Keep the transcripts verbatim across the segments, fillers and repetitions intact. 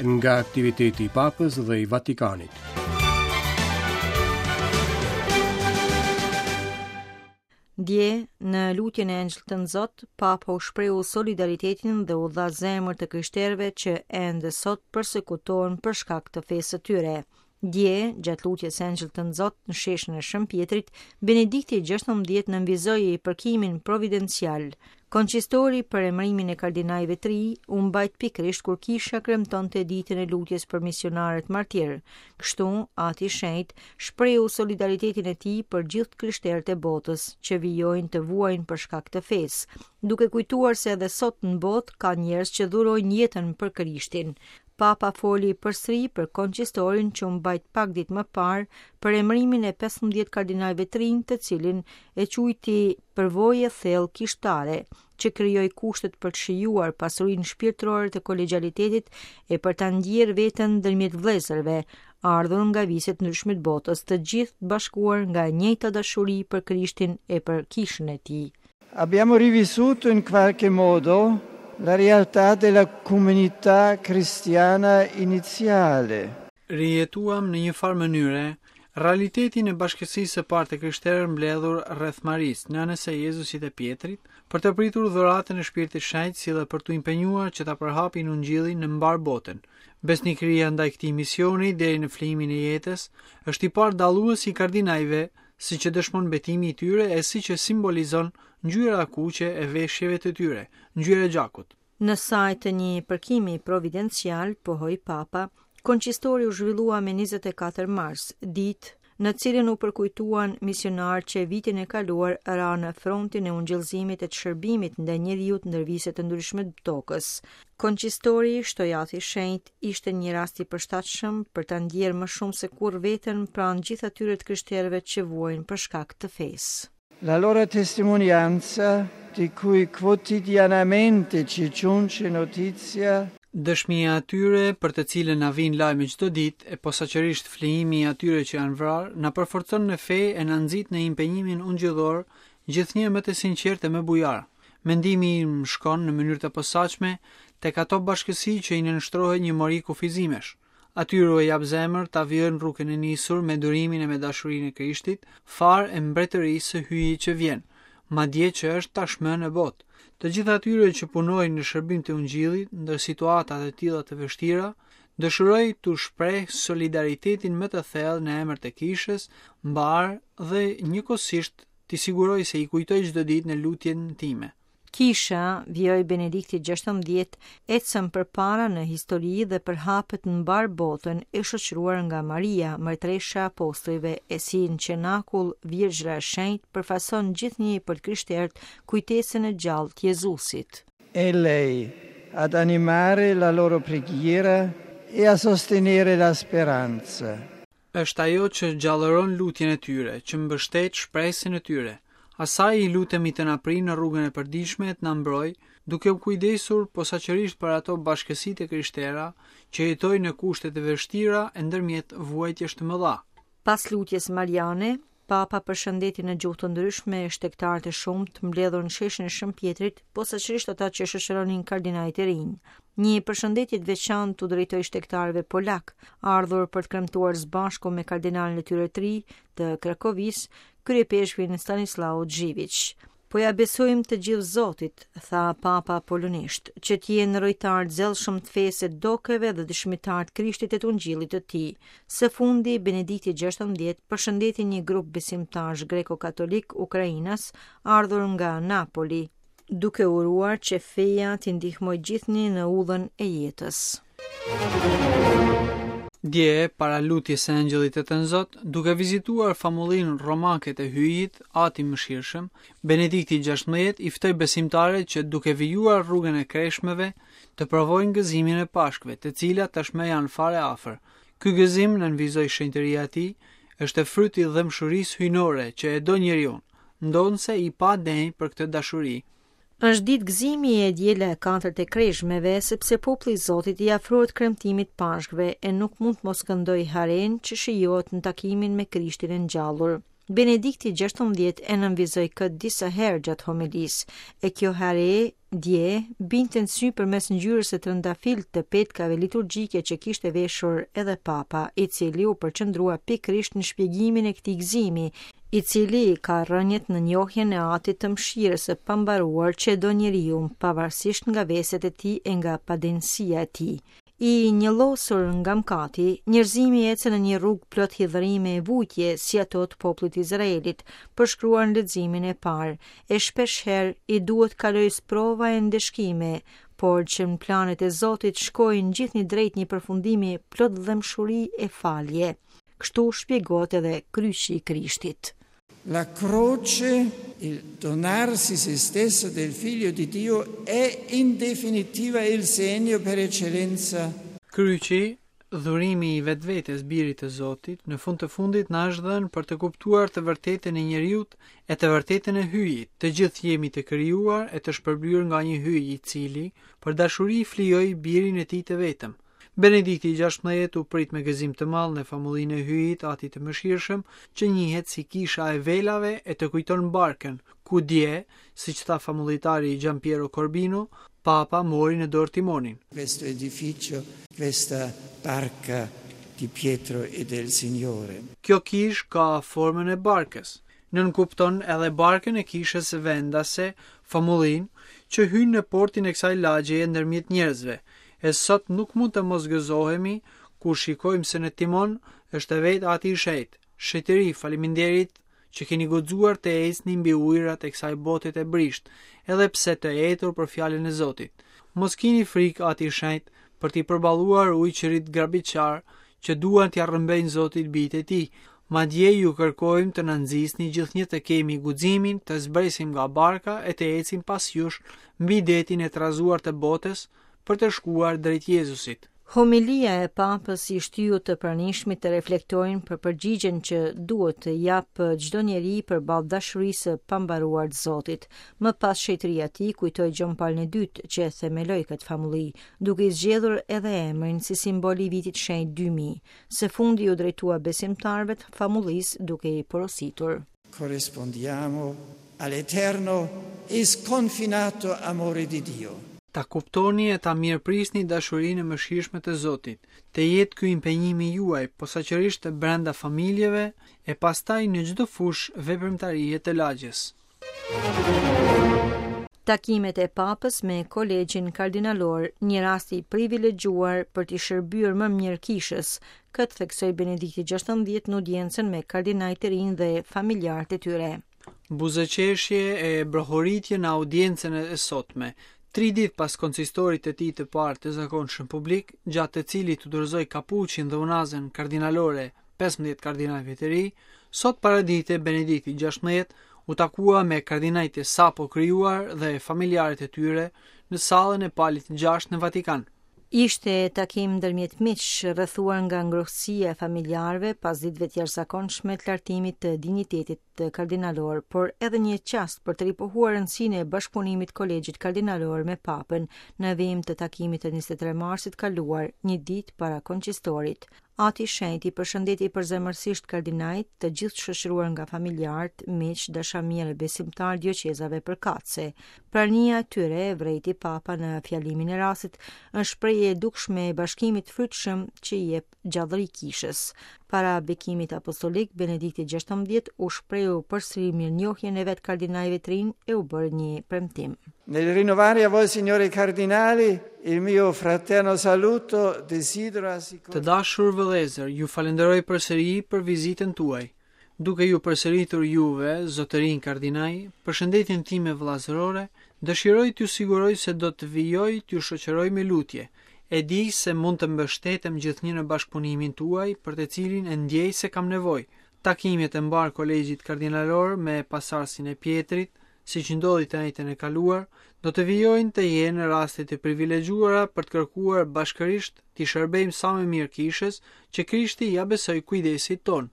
nga aktiviteti i Papës dhe i Vatikanit. Dje, në lutjen e Angjëlltë Zot, Papa u shprehu solidaritetin dhe u dha zemër të krishterëve që ende sot përsekutohen për shkak të fesë së tyre. Dje, gjatë lutjes së Angjëlltë Zot në sheshin e Shëmpjetrit, Benedikti gjashtëmbëdhjetë nënvizoi përkimin providencial. Konqistori për emërimin e kardinajve të ri u mbajt pikërisht kur Kisha kremtonte ditën e lutjes për misionarët martir. Kështu, Ati i Shenjtë shprehu solidaritetin e tij për gjithë krishterët e botës që vijojnë të vuajnë për shkak të fesë, duke kujtuar se edhe sot në botë ka njerëz që dhurojnë jetën për Krishtin. Papa foli përsëri për konqistorin që u mbajt pak ditë më parë për emërimin e pesëmbëdhjetë kardinalëve të rinj, të cilin e quajti përvojë thellë kishtare, që krijoi kushtet për të shijuar pasurinë shpirtërore të kolegjalitetit e për ta ndjerë veten ndërmjet vëllezërve, ardhur nga viset ndryshme të botës, të gjithë bashkuar nga e njëjta dashuri për Krishtin e për kishën e tij. Abbiamo rivissuto in qualche modo la realtà della comunità cristiana iniziale. Rijetuam në një farë mënyre realitetin e bashkësisë së parë të krishterë mbledhur rreth Marisë, nënës së Jezusit e Pjetrit, për të pritur dhuratën e Shpirtit Shenjtë, si dhe për të impenjuar që ta përhapin ungjillin në mbar botën. Besnikëria ndaj këtij misioni deri në flimin e jetës është i parë dallues i kardinajve, siç e dëshmon betimi i tyre e siç e simbolizon ngjyra kuqe e veshjeve të tyre, ngjyra e gjakut. Në sajt të një përkimi providencial, pohoi Papa, konqistori u zhvillua me njëzet e katër mars, ditë në cilën u përkujtuan misionar që vitin e kaluar ra në frontin e ungjillëzimit e të shërbimit ndaj njerëzit ndër vise të ndryshme të tokës. Konqistori shtoi Ati i Shenjtë ishte një rast i përshtatshëm për ta ndjerë më shumë se kur veten pranë gjithë atyre të krishterëve që vuajnë për shkak të fesë. La loro testimonianza, di cui quotidianamente ci giunge notizia, dëshmia atyre për të cilën na vijnë lajme çdo ditë e posaçërisht flijimi i atyre që janë vrarë, na përforcon në fe e na nxit në impenjimin ungjillor, gjithnjë më të sinqertë e më bujar. Mendimi im shkon në mënyrë të posaçme tek ato bashkësi që i nënshtrohet një mori kufizimesh. Atyre u jap zemër ta vijnë rrugën e nisur me durimin e me dashurinë e Krishtit, farë e mbretërisë së hyjit që vjen, madje që është tashmë në botë. Të gjithë atyre që punojnë në shërbim të ungjillit ndër situata të tilla të vështira, dëshiroj të shpreh solidaritetin më të thellë në emër të kishës, mbar dhe njëkohësisht t'i siguroj se i kujtoj çdo ditë në lutjen time. Kisha, vjoj Benedikti gjashtëmbëdhjetë, ecën përpara në histori dhe përhapet në mbar botën e shoqëruar nga Maria, mërtresha e apostujve, e si në qenakull Virgjra e Shenjtë përfason gjithnjë për krishterët kujtesën e gjallë të Jezusit. È lei ad animare la loro preghiera e a sostenere la speranza. Është ajo që gjallëron lutjen e tyre, që mbështet shpresën e tyre. Asaj i lutemi të na prinë në rrugën e përditshme të na mbroj, duke u kujdesur posaçërisht për ato bashkësitë e krishtera që jetojnë në kushte të vështira e ndërmjet vuajtjesh të mëdha. Pas lutjes mariane, Papa përshëndeti në gjuhë të ndryshme shtektarët e shumtë mbledhur në sheshin e Shëmpjetrit, posaçërisht ata që shoqëronin kardinajt e rinj. Një përshëndetje të veçantë u drejtoi shtektarëve polak, ardhur për të kremtuar së bashku me kardinalin e tyre të ri të Krakowisë, kryepeshvin Stanislaw Dziwisz. Po ja besojmë të gjithë Zotit, tha Papa polonisht, që t'jenë rojtar zellshëm të fesë dokeve dhe dëshmitar të Krishtit e të ungjillit të tij. Së fundi, Benedikti gjashtëmbëdhjetë përshëndeti një grup besimtarësh greko-katolik Ukrainas ardhur nga Napoli, duke uruar që feja t'i ndihmojë gjithnjë në udhën e jetës. Dje, para lutjes së Angjëllit të Zot, duke vizituar famullinë romake të hyjit, Ati mëshirshëm, Benedikti gjashtëmbëdhjetë i ftoi besimtarët që duke vijuar rrugën e kreshmeve, të provojnë gëzimin e Pashkëve, të cilat tashmë janë fare afër. Ky gëzim, nënvizoi shenjtëria e tij, është fryti i dëmshurisë hyjnore që e do njeriu, ndonse i pa denjë për këtë dashuri. Është ditë gëzimi e diela e katërt e kreshmeve, sepse populli i Zotit i afrohet kremtimit Pashkëve e nuk mund të mos këndoj haren që shijohet në takimin me Krishtin e ngjallur. Benedikti gjashtëmbëdhjetë e nënvizoi këtë disa herë gjatë homilisë, e kjo herë dje binte në sy përmes ngjyrës së trëndafilt të petkave liturgjike që kishte veshur edhe Papa, i cili u përqendrua pikërisht në shpjegimin e këtij gëzimi, i cili ka rënjet në njohjen e atit të mëshirës së pambaruar që do njeriu pavarësisht nga veset e tij e nga padinësia e tij. I njëllosur nga mkati, njerëzimi ecën në një rrugë plot hidhërime e vujtje si ato të popullit Izraelit, përshkruar në leximin e parë, e shpeshherë i duhet kaloj sprova e ndeshkime, por që në planet e Zotit shkojnë gjithnjë drejt një përfundimi plot dëmshuri e falje. Kështu shpjegohet edhe kryqi i Krishtit. La croce, il donarsi se stesso del Figlio di Dio, è in definitiva il segno per eccellenza. Kryqi, dhurimi i vetvetes birit të Zotit, në fund të fundit na është dhënë për të kuptuar të vërtetën e njeriut e të vërtetën e hyjit. Të gjithë jemi të krijuar e të shpërblyer nga një hyj i cili për dashuri flijoi birin e tij të vetëm. Benedikti gjashtëmbëdhjetë u prit me gëzim të madh në famullinë e hyjit atit të mëshirshëm, që njihet si kisha e velave e të kujton barkën, ku dje, siç tha famullitari Giampiero Corbino, Papa mori në dorë timonin. Questo edificio, questa barca di Pietro e del Signore. Kjo kish ka formën e barkës. Nën kupton edhe barkën e kishës vendase, famullin, që hyn në portin e kësaj lagjeje ndërmjet njerëzve. E sot nuk mund të mos gëzohemi kur shikojmë se në timon është e vetë ati i shejt. Shejtëri, faleminderit që keni guxuar të ecni mbi ujërat e kësaj bote të brisht, edhe pse të etur për fjalën e Zotit. Mos keni frikë ati i shenjt për t'i përballuar ujqërit grabiçar që duan t'ia rrëmbejnë Zotit bijtë e tij. Madje ju kërkojmë të na nxisni gjithnjë të kemi guximin të zbresim nga barka e të ecim pas jush mbi detin e trazuar të botës, për të shkuar drejt Jezusit. Homilia e Papës i shtyu të pranishmit të reflektojnë për përgjigjen që duhet të japë çdo njeri përballë dashurisë së pambaruar të Zotit. Më pas shejtëria e tij kujtoi Gjon Paul në dytë që themeloi këtë famulli, duke i zgjedhur edhe emrin si simbol i vitit shenjtë dy mijë. Së fundi u drejtua besimtarëve të famullisë duke i porositur: Corrispondiamo all'eterno e sconfinato amore di Dio. Ta kuptoni e ta mirëprisni dashurinë e mëshirshme të Zotit. Të jetë ky impenjimi juaj, posaçërisht të brenda familjeve e pastaj në çdo fushë veprimtarie të lagjes. Takimet e Papës me kolegjin kardinalor, një rast i privilegjuar për t'i shërbyer më mirë kishës, këtë theksoi Benedikti gjashtëmbëdhjetë në audiencën me kardinajtë të rinj dhe familjarët e tyre. Buzëqeshje e brohoritje në audiencën e sotme. Tri ditë pas konsistorit të tij të parë të zakonshëm publik, gjatë të cilit u dorëzoi kapuçin dhe unazën kardinalore pesëmbëdhjetë kardinalëve të ri, sot paradite Benedikti gjashtëmbëdhjetë u takua me kardinajtë e sapo krijuar dhe familjarët e tyre në sallën e Palit gjashtë në Vatikan. Ishte takim ndërmjet miq, rrethuar nga ngrohtësia e familjarëve pas ditëve të jashtëzakonshme të lartimit të dinjitetit të kardinalor, por edhe një çast për të ripohuar rëndësinë e bashkëpunimit kolegjit kardinalor me Papën në vijim të takimit të njëzet e tre marsit kaluar, një ditë para konqistorit. Ati i shenjtë i përshëndeti përzemërsisht kardinajt të gjithë shoqëruar nga familjarët, miq, dashamirë e besimtar dioqezave përkatëse. Prania e tyre vrejti Papa në fjalimin e rastit, është shprehje e dukshme e bashkimit frytshëm që i jep gjallëri kishës. Para bekimit apostolik, Benedikti gjashtëmbëdhjetë u shprehu përsëri mirënjohjen e vet kardinajve të rinj e u bërë një premtim. Nel rinnovare a voi signori cardinali il mio fraterno saluto, desidero assicurare. Të dashur vëllezër, ju falenderoj përsëri për vizitën tuaj. Duke ju përsëritur juve, zotërin kardinaj, përshëndetjen time vëllazërore, dëshiroj t'ju siguroj se do të vijoj t'ju shoqëroj me lutje. E di se mund të mbështetem gjithnjë në bashkëpunimin tuaj, për të cilin e ndjej se kam nevojë. Takimet e mbar kolegjit kardinalor me pasardhësin e Pietrit, siç ndodhi të njëjtën e kaluar, do të vijojnë të jenë raste të privilegjuara për të kërkuar bashkërisht t'i shërbejmë sa më mirë kishës që Krishti ja besoi kujdesit ton.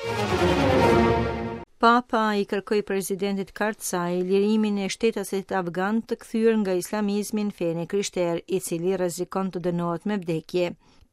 Papa i kërkoi presidentit Karzai lirimin e shtetasit afgan të kthyer nga islamizmi në fenë krishterë, i cili rrezikon të dënohet me vdekje.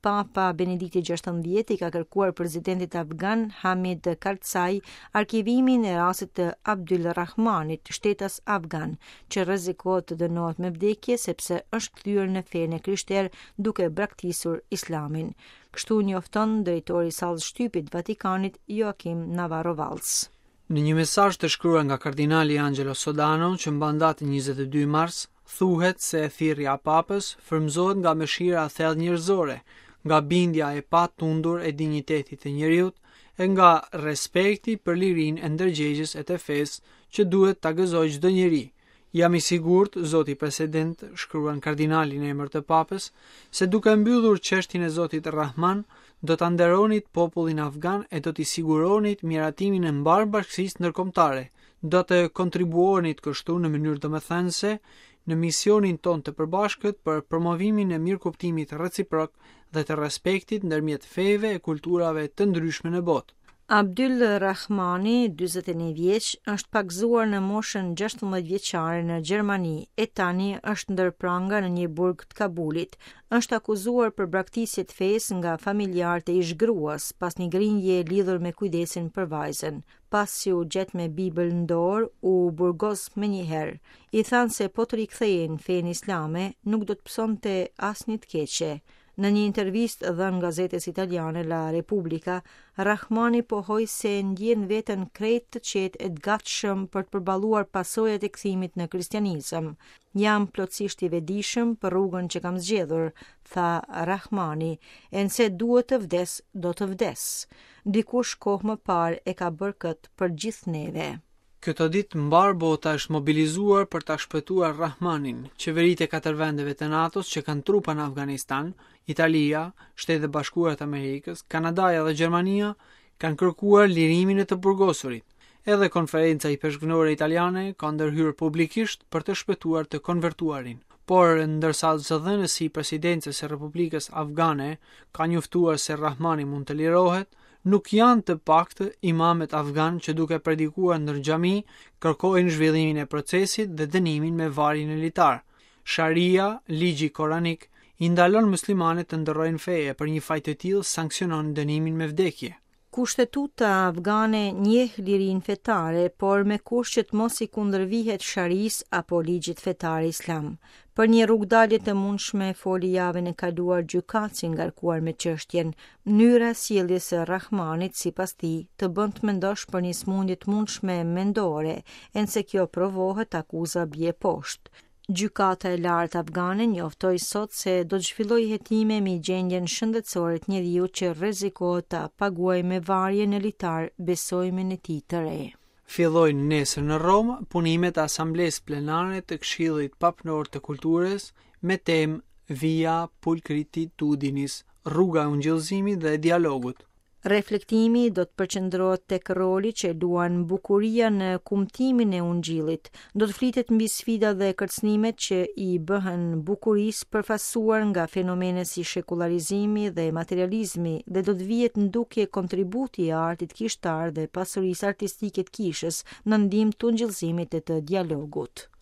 Papa Benedikti gjashtëdhjetë i ka kërkuar presidentit afgan Hamid Karzai arkivimin e rastit të Abdul Rahmanit, shtetas afgan, që rrezikohet të dënohet me vdekje sepse është kthyer në fenë krishtere duke braktisur Islamin. Kështu njofton drejtori i sallës shtypit Vatikanit Joachim Navarro Valls. Në një mesazh të shkruar nga kardinali Angelo Sodano, që mban datën njëzet e dy mars, thuhet se thirrja e Papës frymëzohet nga mëshira e thellë njerëzore, nga bindja e patundur e dinjitetit të njeriut e nga respekti për lirinë e ndërgjegjës e të fesë që duhet ta gëzojë çdo njeri. Jam i sigurt, zoti president, shkruan kardinali në emër të Papës, se duke mbyllur çështjen e zotit Rahman, do ta nderonit popullin afgan e do t'i siguronit miratimin e mbar bashkësisë ndërkombëtare. Do të kontribuonit kështu në mënyrë domethënëse në misionin ton të përbashkët për promovimin e mirëkuptimit reciprok dhe të respektit ndërmjet feve e kulturave të ndryshme në botë. Abdul Rahmani, dyzet e një vjeç, është pagzuar në moshën gjashtëdhjetë vjeçare në Gjermani e tani është ndër pranga në një burg të Kabulit. Është akuzuar për braktisje të fesë nga familjarët e ish gruas pas një grinje lidhur me kujdesin për vajzën. Pasi u gjet me Bibël në dorë, u burgos menjëherë. I thanë se po të rikthehej në fenë islame, nuk do të pësonte asnjë të keqe. Në një intervistë dhënë gazetes italiane La Repubblica, Rahmani pohoi se ndjen veten krejt të qetë e të gatshëm për të përballuar pasojat e kthimit në kristianizëm. Jam plotësisht i vetëdijshëm për rrugën që kam zgjedhur, tha Rahmani, e nëse duhet të vdes, do të vdes. Dikush kohë më parë e ka bërë këtë për gjithë neve. Këtë ditë mbar bota është mobilizuar për ta shpëtuar Rahmanin. Qeveritë e katër vendeve të NATO-s që kanë trupa në Afganistan, Italia, Shtetet e Bashkuara të Amerikës, Kanadaja dhe Gjermania kanë kërkuar lirimin e të burgosurit. Edhe konferenca i peshqvënore italiane ka ndërhyrë publikisht për të shpëtuar të konvertuarin. Por ndërsa zëdhënësi i presidencës së Republikës Afgane ka njoftuar se Rahmani mund të lirohet, nuk janë të paktë imamet afgan që duke predikuar ndër xhami kërkojnë zhvillimin e procesit dhe dënimin me varje në litar. Sharia, ligji koranik, i ndalon muslimanët të ndërrojnë feje, për një faj të tillë sanksionon dënimin me vdekje. Kushtetuta afgane njeh lirinë fetare, por me kusht që të mos i kundërvihet sharis apo ligjit fetar islam. Për një rrugdalje të mundshme foli javën e kaluar gjykatësi ngarkuar me çështjen. Mënyra sjelljes së Rahmanit sipas tij të bën të mendosh për një smundje të mundshme mendore, e nëse kjo provohet, akuza bie poshtë. Gjykata e lartë afgane njoftoi sot se do të zhvillojë hetime mbi gjendjen shëndetësore të njeriut që rrezikohet ta paguajë me varje në litar besojmen e tij të re. Fillojnë nesër në Rom punimet e asamblesë plenare të Këshillit Papnor të Kulturës me temë Via Pulchritudinis, rruga e ungjillëzimit dhe e dialogut. Reflektimi do të përqendrohet tek roli që luan bukuria në kumtimin e ungjillit. Do të flitet mbi sfidat dhe kërcënimet që i bëhen bukurisë përfaqësuar nga fenomene si shekularizimi dhe materializmi, dhe do të vihet ndukje kontributi i artit kishtar dhe pasurisë artistike të kishës në ndihmë të ungjillëzimit e të dialogut.